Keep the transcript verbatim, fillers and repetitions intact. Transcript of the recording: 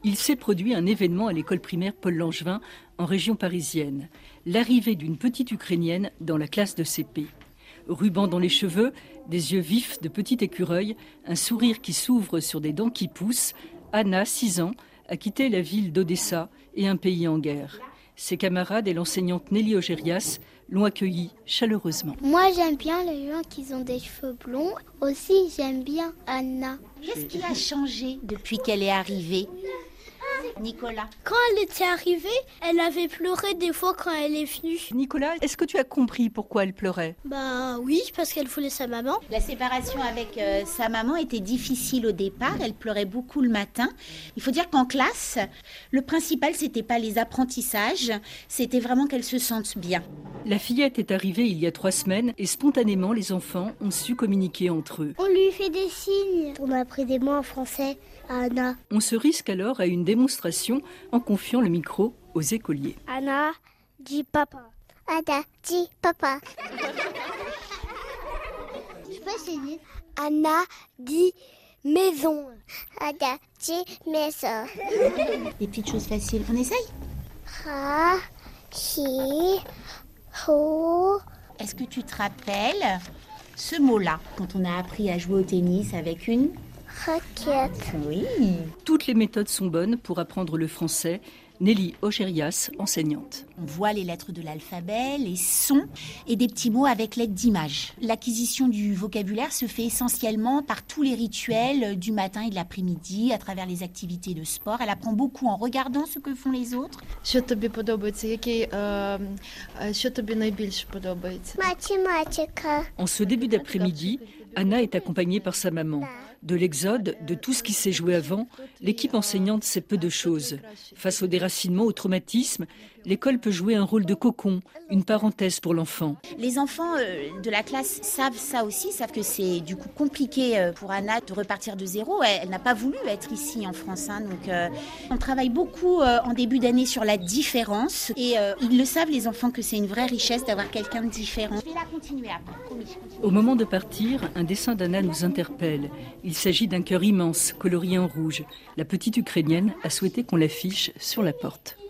Il s'est produit un événement à l'école primaire Paul Langevin, en région parisienne. L'arrivée d'une petite Ukrainienne dans la classe de C P. Ruban dans les cheveux, des yeux vifs de petit écureuil, un sourire qui s'ouvre sur des dents qui poussent, Anna, six ans, a quitté la ville d'Odessa et un pays en guerre. Ses camarades et l'enseignante Nelly Ogérias l'ont accueillie chaleureusement. Moi, j'aime bien les gens qui ont des cheveux blonds. Aussi, j'aime bien Anna. Qu'est-ce qui a changé depuis qu'elle est arrivée, Nicolas? Quand elle était arrivée, elle avait pleuré des fois quand elle est venue. Nicolas, est-ce que tu as compris pourquoi elle pleurait? Bah oui, parce qu'elle voulait sa maman. La séparation avec euh, sa maman était difficile au départ. Elle pleurait beaucoup le matin. Il faut dire qu'en classe, le principal, c'était pas les apprentissages, c'était vraiment qu'elle se sente bien. La fillette est arrivée il y a trois semaines et spontanément, les enfants ont su communiquer entre eux. On lui fait des signes. On a appris des mots en français à Anna. On se risque alors à une démonstration en confiant le micro aux écoliers. Anna dit papa. Anna dit papa. Je peux essayer. Anna dit maison. Anna dit maison. Des petites choses faciles. On essaye? Ha, hi, ho. Est-ce que tu te rappelles ce mot-là quand on a appris à jouer au tennis avec une raquette? Oui. Toutes les méthodes sont bonnes pour apprendre le français. Nelly Ogérias, enseignante. On voit les lettres de l'alphabet, les sons et des petits mots avec l'aide d'images. L'acquisition du vocabulaire se fait essentiellement par tous les rituels du matin et de l'après-midi, à travers les activités de sport. Elle apprend beaucoup en regardant ce que font les autres. Що тобі подобається? Який, е, е, що тобі найбільше подобається? Mathématiques. En ce début d'après-midi, Anna est accompagnée par sa maman. De l'exode, de tout ce qui s'est joué avant, l'équipe enseignante sait peu de choses. Face au déracinement, au traumatisme, l'école peut jouer un rôle de cocon, une parenthèse pour l'enfant. Les enfants euh, de la classe savent ça aussi, savent que c'est du coup compliqué euh, pour Anna de repartir de zéro. Elle, elle n'a pas voulu être ici en France, hein, donc euh, on travaille beaucoup euh, en début d'année sur la différence. Et euh, ils le savent, les enfants, que c'est une vraie richesse d'avoir quelqu'un de différent. Je vais la continuer après, promis. Au moment de partir, un dessin d'Anna nous interpelle. Il s'agit d'un cœur immense, colorié en rouge. La petite Ukrainienne a souhaité qu'on l'affiche sur la porte.